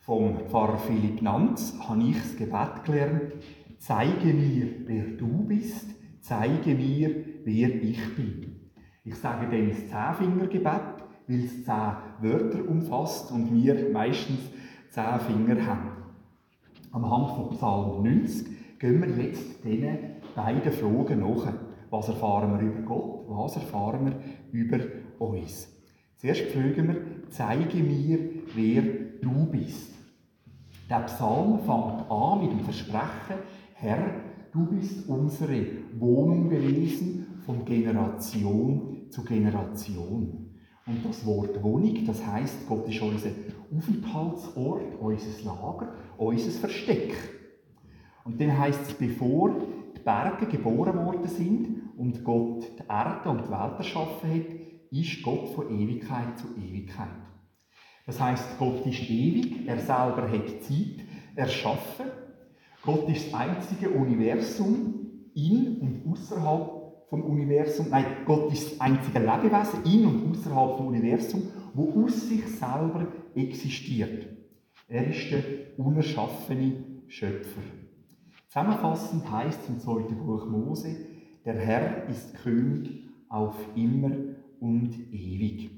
Vom Pfarrer Philipp Nanz habe ich das Gebet gelernt: Zeige mir, wer du bist, zeige mir, wer ich bin. Ich sage dem das Zehnfingergebet, weil es 10 Wörter umfasst und wir meistens 10 Finger haben. Anhand von Psalm 90 gehen wir jetzt diesen beiden Fragen nach. Was erfahren wir über Gott? Was erfahren wir über uns? Zuerst fragen wir: Zeige mir, wer du bist. Der Psalm fängt an mit dem Versprechen: Herr, du bist unsere Wohnung gewesen von Generation zu Generation. Und das Wort Wohnung, das heisst, Gott ist unser Aufenthaltsort, unser Lager, unser Versteck. Und dann heisst es, bevor die Berge geboren worden sind und Gott die Erde und die Welt erschaffen hat, ist Gott von Ewigkeit zu Ewigkeit. Das heisst, Gott ist ewig, er selber hat Zeit erschaffen. Gott ist das einzige Universum in und außerhalb vom Universum. Nein, Gott ist das einzige Lebewesen in und außerhalb vom Universum, wo aus sich selber existiert. Er ist der unerschaffene Schöpfer. Zusammenfassend heisst es im 2. Buch Mose: Der Herr ist König auf immer und ewig.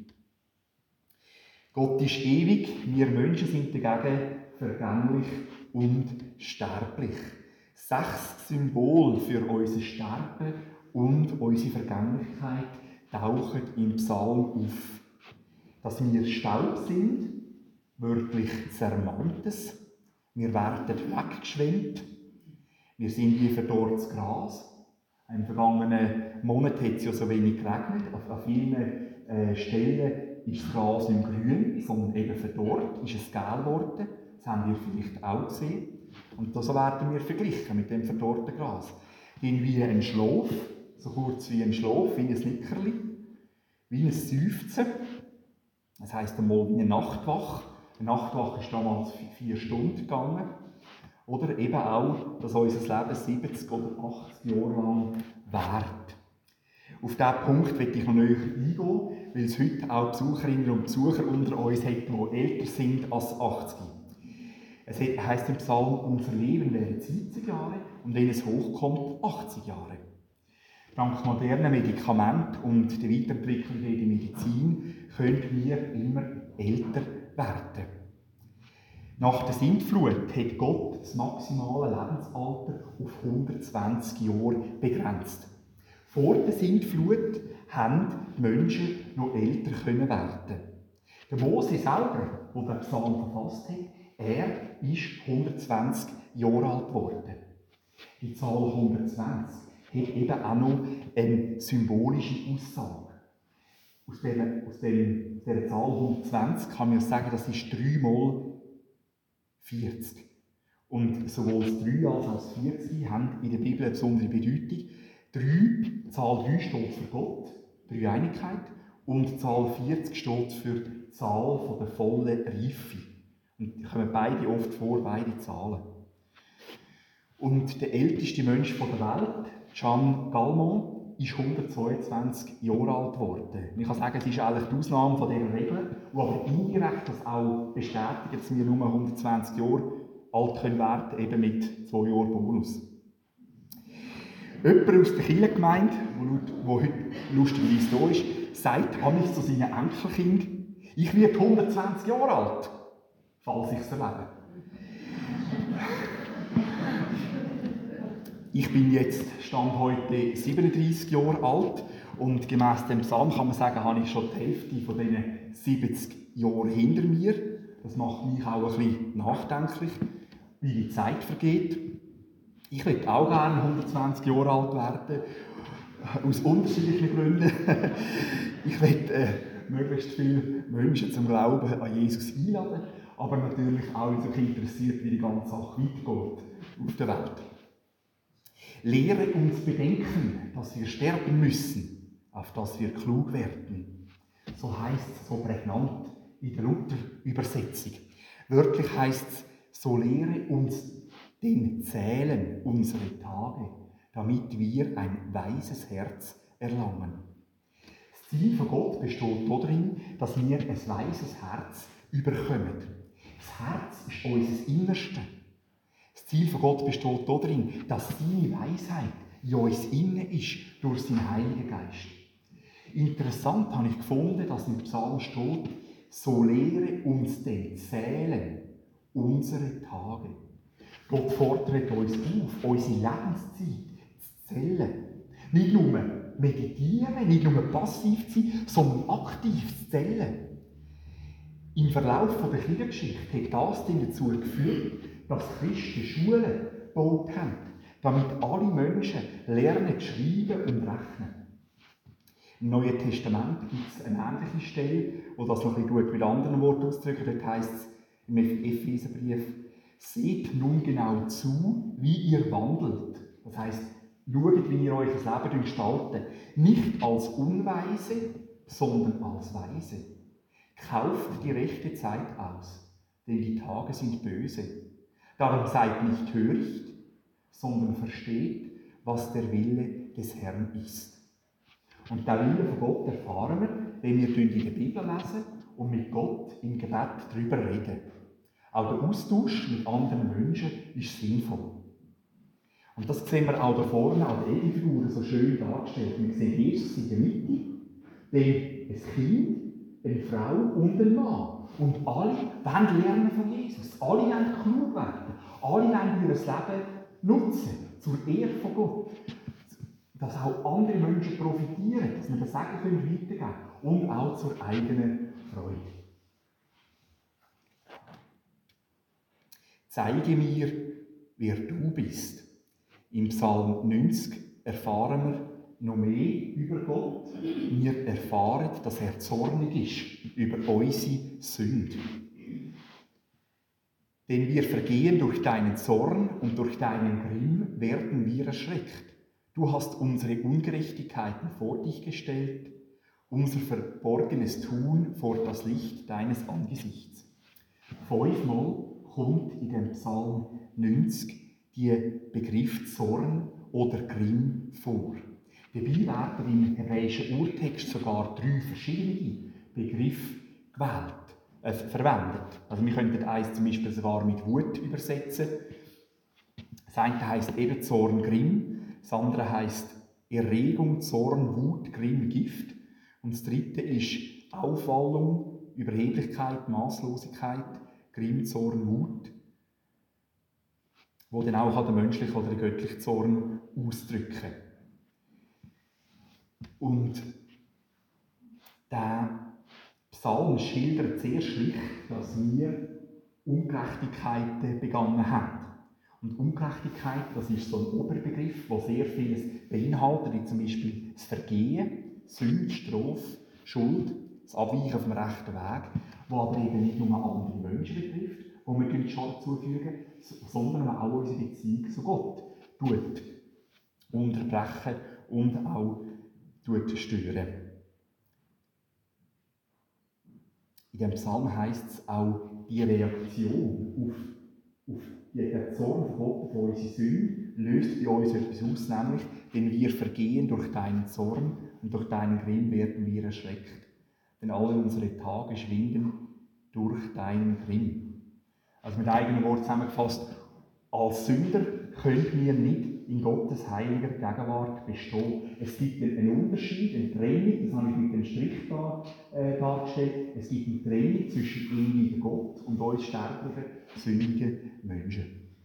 Gott ist ewig, wir Menschen sind dagegen vergänglich und sterblich. 6 Symbole für unser Sterben und unsere Vergänglichkeit tauchen im Psalm auf. Dass wir Staub sind, wörtlich zermalmtes, wir werden weggeschwemmt, wir sind wie verdorrtes Gras. Im vergangenen Monat hat es ja so wenig geregnet. An vielen Stellen ist das Gras nicht grün, sondern eben verdorrt, ist es gelb geworden. Das haben wir vielleicht auch gesehen. Und so werden wir verglichen mit dem verdorrten Gras. Wie ein Schlaf, so kurz wie ein Schlaf, wie ein Nickerli, wie ein Seufzen. Das heisst einmal wie eine Nachtwache. Eine Nachtwache ist damals 4 Stunden gegangen. Oder eben auch, dass unser Leben 70 oder 80 Jahre lang währt. Auf diesen Punkt möchte ich noch näher eingehen, weil es heute auch Besucherinnen und Besucher unter uns hat, die älter sind als 80. Es heisst im Psalm, unser Leben wäre 70 Jahre und wenn es hochkommt, 80 Jahre. Dank modernen Medikamenten und der Weiterentwicklung in der Medizin können wir immer älter werden. Nach der Sintflut hat Gott das maximale Lebensalter auf 120 Jahre begrenzt. Vor der Sintflut haben die Menschen noch älter werden. Der Mose selber, der den Psalm verfasst hat, er ist 120 Jahre alt geworden. Die Zahl 120 hat eben auch noch eine symbolische Aussage. Aus dieser Zahl 120 kann man sagen, das ist 3 mal 40. Und sowohl das 3 als auch das 40 haben in der Bibel eine besondere Bedeutung. Die Zahl 3 steht für Gott, Dreieinigkeit, und die Zahl 40 steht für die Zahl der vollen Reife. Und die kommen beide oft vor, beide Zahlen. Und der älteste Mensch der Welt, Jeanne Calment, ist 122 Jahre alt geworden. Ich kann sagen, es ist eigentlich die Ausnahme von dieser Regel, die aber indirekt das auch bestätigt, dass wir nur 120 Jahre alt werden können, eben mit 2 Jahren Bonus. Jemand aus der Kirchengemeinde, der heute lustigerweise da ist, sagt amigs zu seinen Enkelkindern: Ich werde 120 Jahre alt, falls ich es erlebe. Ich bin jetzt, Stand heute, 37 Jahre alt und gemäss dem Psalm kann man sagen, habe ich schon die Hälfte von diesen 70 Jahren hinter mir. Das macht mich auch ein bisschen nachdenklich, wie die Zeit vergeht. Ich möchte auch gerne 120 Jahre alt werden, aus unterschiedlichen Gründen. Ich möchte möglichst viele Menschen zum Glauben an Jesus einladen, aber natürlich auch so interessiert, wie die ganze Sache weitergeht auf der Welt. Lehre uns bedenken, dass wir sterben müssen, auf dass wir klug werden. So heisst es so prägnant in der Luther-Übersetzung. Wörtlich heisst es, so lehre uns den Zählen unsere Tage, damit wir ein weises Herz erlangen. Das Ziel von Gott besteht darin, dass wir ein weises Herz überkommen. Das Herz ist unser Innerste. Das Ziel von Gott besteht darin, dass seine Weisheit in uns innen ist durch seinen Heiligen Geist. Interessant habe ich gefunden, dass im Psalm steht, so lehre uns den Zählen unsere Tage. Gott fordert uns auf, unsere Lebenszeit zu zählen. Nicht nur meditieren, nicht nur passiv zu sein, sondern aktiv zu zählen. Im Verlauf der Kirchengeschichte hat das dazu geführt, dass Christen Schulen gebaut haben, damit alle Menschen lernen, schreiben und rechnen. Im Neuen Testament gibt es eine ähnliche Stelle, wo das noch ein bisschen mit anderen Worten ausdrückt. Dort heisst es im Epheserbrief, seht nun genau zu, wie ihr wandelt. Das heisst, schaut, wie ihr euch das Leben gestaltet. Nicht als Unweise, sondern als Weise. Kauft die rechte Zeit aus, denn die Tage sind böse. Darum seid nicht töricht, sondern versteht, was der Wille des Herrn ist. Und den Willen von Gott erfahren wir, wenn wir in der Bibel lesen und mit Gott im Gebet darüber reden. Auch der Austausch mit anderen Menschen ist sinnvoll. Und das sehen wir auch da vorne an der Edelfigur so schön dargestellt. Wir sehen Jesus in der Mitte, dann ein Kind, eine Frau und ein Mann. Und alle wollen lernen von Jesus. Alle wollen klug werden. Alle wollen ihr Leben nutzen, zur Ehre von Gott. Dass auch andere Menschen profitieren, dass wir das Segen weitergeben können und auch zur eigenen Freude. Zeige mir, wer du bist. Im Psalm 90 erfahren wir noch mehr über Gott. Wir erfahren, dass er zornig ist über unsere Sünde. Denn wir vergehen durch deinen Zorn und durch deinen Grimm werden wir erschreckt. Du hast unsere Ungerechtigkeiten vor dich gestellt, unser verborgenes Tun vor das Licht deines Angesichts. 5-mal kommt in dem Psalm 90 der Begriff Zorn oder Grimm vor. Dabei werden im hebräischen Urtext sogar 3 verschiedene Begriffe verwendet. Also wir könnten eins zum Beispiel sogar mit Wut übersetzen. Das eine heisst eben Zorn, Grimm. Das andere heisst Erregung, Zorn, Wut, Grimm, Gift. Und das dritte ist Aufwallung, Überheblichkeit, Maßlosigkeit, Grimm, Zorn, Wut, wo dann auch den menschlichen oder den göttlichen Zorn ausdrücken. Und der Psalm schildert sehr schlicht, dass wir Ungerechtigkeiten begangen haben. Und Ungerechtigkeit, das ist so ein Oberbegriff, der sehr vieles beinhaltet, wie zum Beispiel das Vergehen, Sünde, Strafe, Schuld, das Abweichen vom rechten Weg, das aber eben nicht nur andere Menschen betrifft, die wir Schuld zufügen, sondern auch unsere Beziehung zu Gott unterbrechen und auch stören. In diesem Psalm heisst es auch, die Reaktion auf den Zorn von Gott auf unsere Sünde löst bei uns etwas aus, nämlich, denn wir vergehen durch deinen Zorn und durch deinen Grimm werden wir erschreckt. Denn alle unsere Tage schwinden durch deinen Grimm. Also mit eigenen Worten zusammengefasst, als Sünder können wir nicht in Gottes heiliger Gegenwart bestehen. Es gibt einen Unterschied, eine Trennung, das habe ich mit dem Strich dargestellt. Es gibt eine Trennung zwischen ihm, Gott, und uns sterblichen, sündigen Menschen.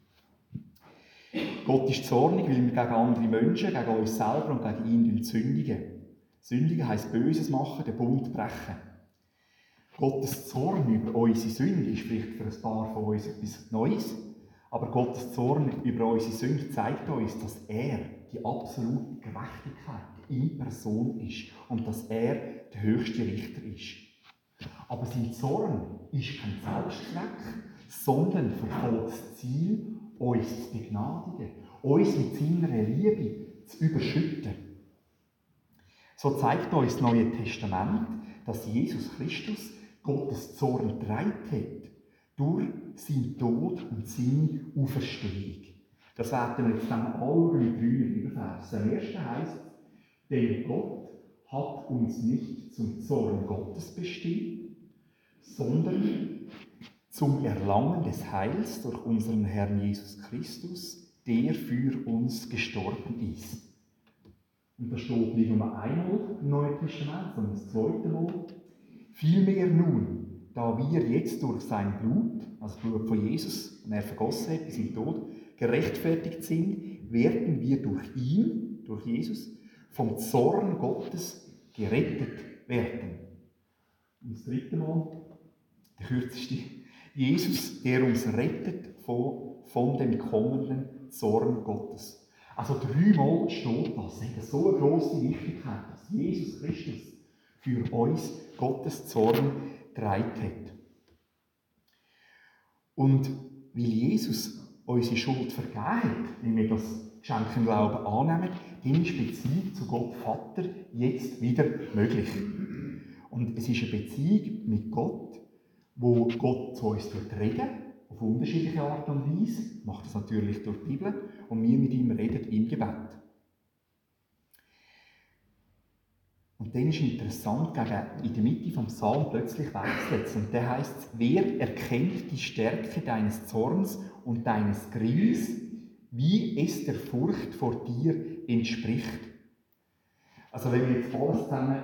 Gott ist zornig, weil wir gegen andere Menschen, gegen uns selber und gegen ihn sündigen. Sündigen heisst Böses machen, den Bund brechen. Gottes Zorn über unsere Sünde ist vielleicht für ein paar von uns etwas Neues, aber Gottes Zorn über unsere Sünde zeigt uns, dass er die absolute Gerechtigkeit in Person ist und dass er der höchste Richter ist. Aber sein Zorn ist kein Selbstzweck, sondern verfolgt das Ziel, uns zu begnadigen, uns mit seiner Liebe zu überschütten. So zeigt uns das Neue Testament, dass Jesus Christus Gottes Zorn getragen hat durch seinen Tod und seine Auferstehung. Das werden wir jetzt dann alle mit 3 Bibelversen. Der erste heisst, denn Gott hat uns nicht zum Zorn Gottes bestimmt, sondern zum Erlangen des Heils durch unseren Herrn Jesus Christus, der für uns gestorben ist. Und das steht nicht nur einmal im Neuen Testament, sondern das zweite Mal. Vielmehr nun, da wir jetzt durch sein Blut, also das Blut von Jesus, und er vergossen hat bis in den Tod, gerechtfertigt sind, werden wir durch ihn, durch Jesus, vom Zorn Gottes gerettet werden. Und das dritte Mal, der kürzeste, Jesus, der uns rettet von dem kommenden Zorn Gottes. Also 3-mal steht das. Es hat so eine grosse Wichtigkeit, dass Jesus Christus für uns Gottes Zorn getragen hat. Und weil Jesus unsere Schuld vergeben hat, wenn wir das Geschenk im Glauben annehmen, dann ist die Beziehung zu Gott Vater jetzt wieder möglich. Und es ist eine Beziehung mit Gott, wo Gott zu uns redet, auf unterschiedliche Art und Weise, macht das natürlich durch die Bibel, und wir mit ihm reden im Gebet. Und dann ist interessant, in der Mitte vom Psalm plötzlich wechselt es. Und da heisst es, wer erkennt die Stärke deines Zorns und deines Grimms, wie es der Furcht vor dir entspricht. Also wenn wir jetzt alles zusammen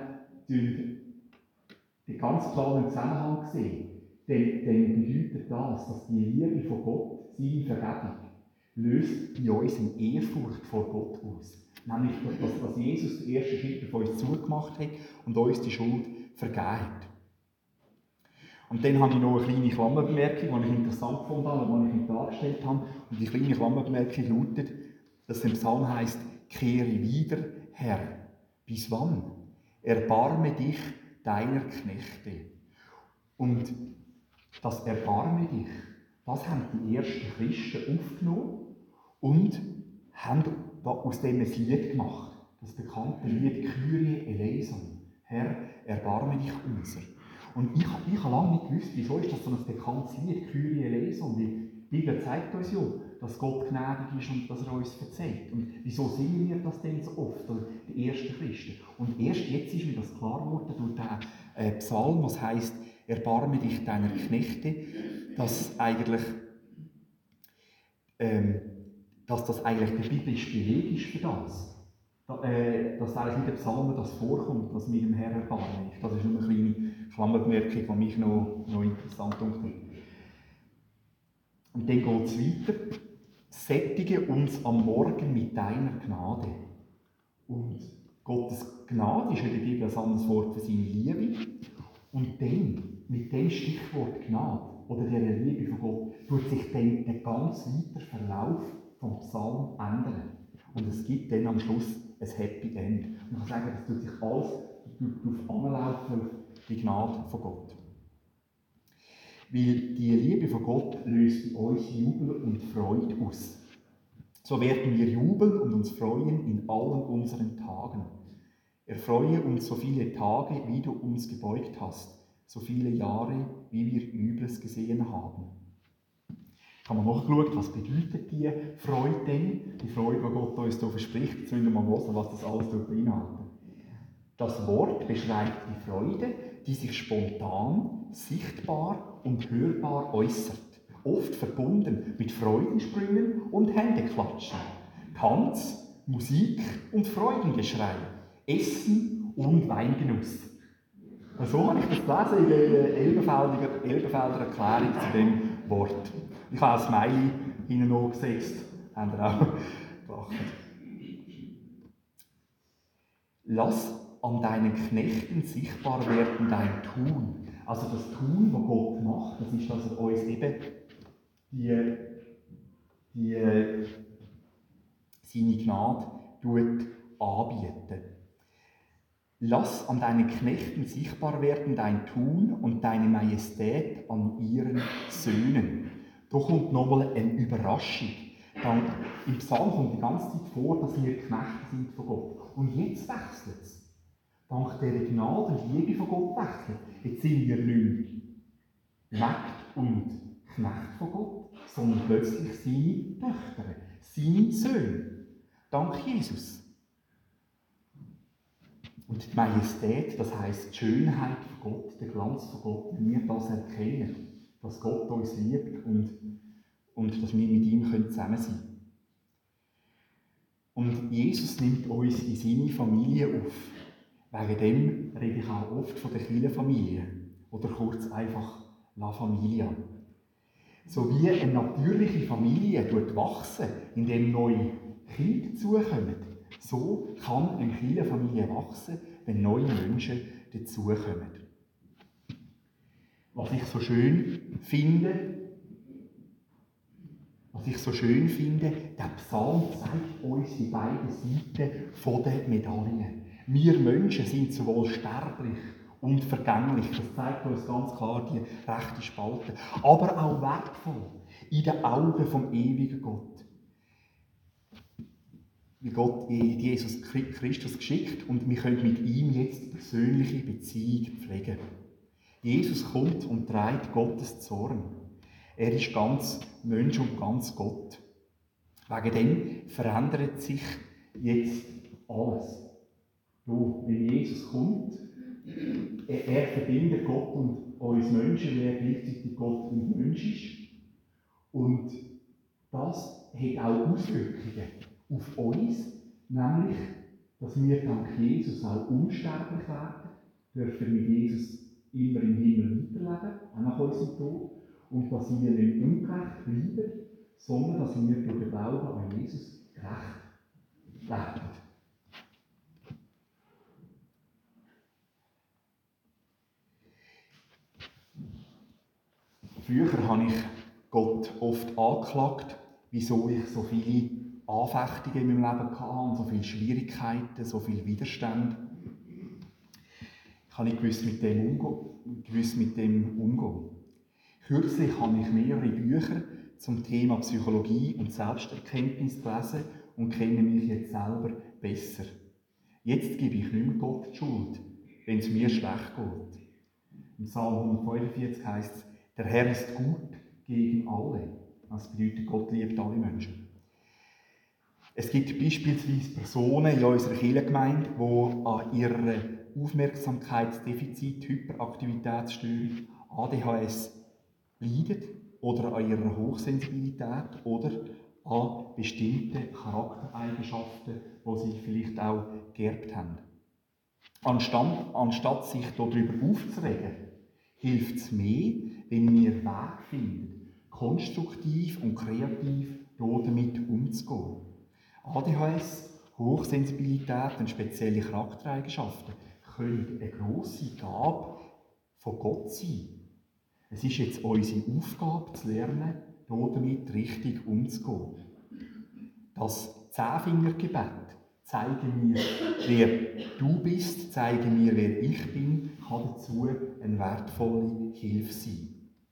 den ganz klaren Zusammenhang sehen, dann bedeutet das, dass die Liebe von Gott, seine Vergebung, löst in uns eine Ehrfurcht vor Gott aus. Nämlich, dass Jesus den ersten Schritt auf uns zugemacht hat und uns die Schuld vergeben hat. Und dann habe ich noch eine kleine Klammerbemerkung, die ich interessant gefunden habe und die ich mir dargestellt habe. Und die kleine Klammerbemerkung lautet, dass im Psalm heisst, kehre wieder, Herr. Bis wann? Erbarme dich deiner Knechte. Und das Erbarme dich, das haben die ersten Christen aufgenommen und haben aus dem ein Lied gemacht. Das bekannte Lied Kyrie eleison. Herr, erbarme dich unser. Und ich habe lange nicht gewusst, wieso ist das so ein bekanntes Lied, Kyrie eleison. Die Bibel zeigt uns ja, dass Gott gnädig ist und dass er uns verzeiht. Und wieso singen wir das denn so oft, also die ersten Christen? Und erst jetzt ist mir das klar geworden durch den Psalm, was heisst, erbarme dich deiner Knechte, dass das eigentlich der biblische Beleg ist für das. Dass eigentlich in den Psalmen das vorkommt, dass mit dem Herrn erbarme ich. Das ist nur eine kleine Klammerbemerkung, die mich noch interessant findet. Und dann geht es weiter. Sättige uns am Morgen mit deiner Gnade. Und Gottes Gnade ist in der Bibel ein anderes Wort für seine Liebe. Und dann, mit dem Stichwort Gnade oder der Liebe von Gott, tut sich dann der ganz weiter Verlauf vom Psalm ändern. Und es gibt dann am Schluss ein Happy End. Man kann sagen, das tut sich alles darauf anlaufen, auf die Gnade von Gott. Weil die Liebe von Gott löst in uns Jubel und Freude aus. So werden wir jubeln und uns freuen in allen unseren Tagen. Erfreue uns so viele Tage, wie du uns gebeugt hast, so viele Jahre, wie wir Übles gesehen haben. Ich habe mal nachgeschaut, was bedeutet die Freude denn? Die Freude, die Gott uns hier verspricht. Jetzt müssen wir mal hören, was das alles beinhaltet. Das Wort beschreibt die Freude, die sich spontan, sichtbar und hörbar äußert. Oft verbunden mit Freudensprüngen und Händeklatschen. Tanz, Musik und Freudengeschrei. Essen und Weingenuss. So habe ich das gelesen in der Elberfelder Erklärung zu dem Wort. Ich habe ein Smiley hinten noch gesetzt. Habt ihr auch gelacht? Lass an deinen Knechten sichtbar werden dein Tun. Also das Tun, was Gott macht, das ist, dass er uns eben seine Gnade anbietet. Lass an deinen Knechten sichtbar werden dein Tun und deine Majestät an ihren Söhnen. Da kommt nochmal eine Überraschung. Dann, im Psalm kommt die ganze Zeit vor, dass wir Knechte sind von Gott. Und jetzt wechselt es. Dank der Gnade und Liebe von Gott wechselt. Jetzt sind wir nicht Mägde und Knechte von Gott, sondern plötzlich seine Töchter, seine Söhne. Dank Jesus. Und die Majestät, das heisst die Schönheit von Gott, der Glanz von Gott, wenn wir das erkennen, dass Gott uns liebt und dass wir mit ihm zusammen sein können. Und Jesus nimmt uns in seine Familie auf. Wegen dem rede ich auch oft von der Kirchenfamilie oder kurz einfach La Familia. So wie eine natürliche Familie wachsen, indem neue Kinder dazukommen, so kann eine Kirchenfamilie wachsen, wenn neue Menschen dazukommen. Was ich so schön finde, der Psalm zeigt uns die beiden Seiten der Medaille. Wir Menschen sind sowohl sterblich und vergänglich. Das zeigt uns ganz klar die rechte Spalte. Aber auch wertvoll in den Augen vom ewigen Gott. Wie Gott Jesus Christus geschickt und wir können mit ihm jetzt persönliche Beziehung pflegen. Jesus kommt und trägt Gottes Zorn. Er ist ganz Mensch und ganz Gott. Wegen dem verändert sich jetzt alles. So, wenn Jesus kommt, er verbindet Gott und uns Menschen, weil er gleichzeitig Gott und Mensch ist. Und das hat auch Auswirkungen auf uns, nämlich, dass wir dank Jesus auch unsterblich werden, dürfen mit Jesus immer im Himmel weiterleben, auch nach unserem Tod, und dass wir nicht ungerecht bleiben, sondern dass wir durch den Glauben an Jesus gerecht werden. Früher habe ich Gott oft angeklagt, wieso ich so viele Anfechtungen in meinem Leben hatte, so viele Schwierigkeiten, so viel Widerstand. Ich habe nicht gewusst, mit dem umgehen. Kürzlich habe ich mehrere Bücher zum Thema Psychologie und Selbsterkenntnis gelesen und kenne mich jetzt selber besser. Jetzt gebe ich nicht mehr Gott die Schuld, wenn es mir schlecht geht. Im Psalm 145 heisst es, der Herr ist gut gegen alle. Das bedeutet, Gott liebt alle Menschen. Es gibt beispielsweise Personen in unserer Kirchengemeinde, die an ihrer Aufmerksamkeitsdefizit, Hyperaktivitätsstörung, ADHS leiden oder an ihrer Hochsensibilität oder an bestimmten Charaktereigenschaften, die sie vielleicht auch geerbt haben. Anstatt sich darüber aufzuregen, hilft es mehr, wenn wir Wege finden, konstruktiv und kreativ damit umzugehen. ADHS, Hochsensibilität und spezielle Charaktereigenschaften können eine grosse Gabe von Gott sein. Es ist jetzt unsere Aufgabe, zu lernen, damit richtig umzugehen. Das Zehnfingergebet zeige mir, wer du bist, zeige mir, wer ich bin, kann dazu eine wertvolle Hilfe sein.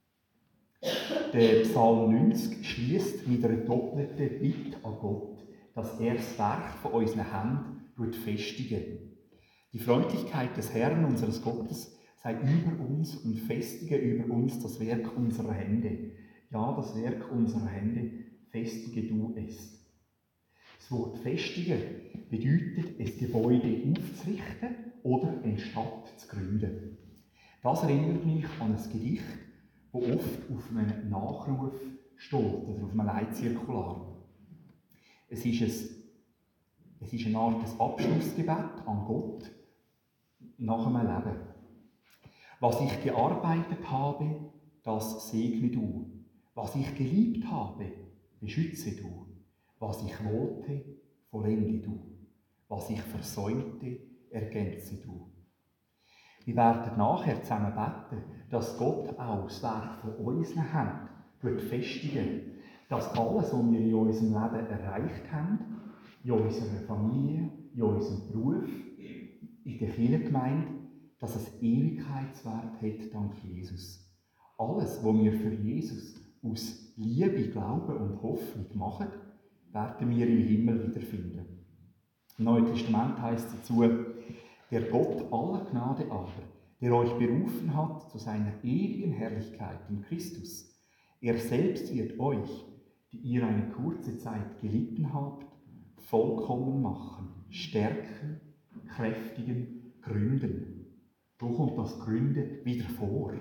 Der Psalm 90 schließt mit einer doppelten Bitte an Gott, dass er das Werk von unseren Händen festige. Die Freundlichkeit des Herrn, unseres Gottes, sei über uns und festige über uns das Werk unserer Hände. Ja, das Werk unserer Hände, festige du es. Das Wort festigen bedeutet, ein Gebäude aufzurichten oder eine Stadt zu gründen. Das erinnert mich an ein Gedicht, das oft auf einem Nachruf steht oder auf einem Leitzirkular. Es ist eine Art Abschlussgebet an Gott nach einem Leben. Was ich gearbeitet habe, das segne du. Was ich geliebt habe, beschütze du. Was ich wollte, vollende du. Was ich versäumte, ergänze du. Wir werden nachher zusammen beten, dass Gott auch das Werk von unseren Händen festigen, dass alles, was wir in unserem Leben erreicht haben, in unserer Familie, in unserem Beruf, in der Kirchengemeinde, dass es Ewigkeitswert hat dank Jesus. Alles, was wir für Jesus aus Liebe, Glauben und Hoffnung machen, werden wir im Himmel wiederfinden. Im Neuen Testament heisst es dazu, der Gott aller Gnade aber, der euch berufen hat zu seiner ewigen Herrlichkeit in Christus, er selbst wird euch, die ihr eine kurze Zeit gelitten habt, vollkommen machen, stärken, kräftigen, gründen. Wo kommt das Gründen wieder vor?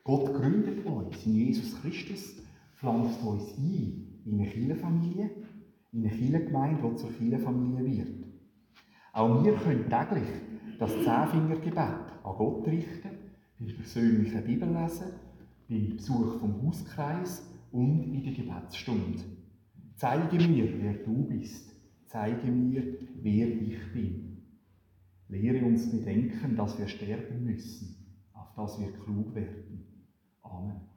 Gott gründet uns in Jesus Christus, pflanzt uns ein in eine Kirchenfamilie, in eine Kirchengemeinde, die zur Kirchenfamilie wird. Auch wir können täglich das Zehnfingergebet an Gott richten, beim persönlichen Bibellesen, beim Besuch vom Hauskreis und in der Gebetsstunde. Zeige mir, wer du bist. Zeige mir, wer ich bin. Lehre uns bedenken, dass wir sterben müssen, auf dass wir klug werden. Amen.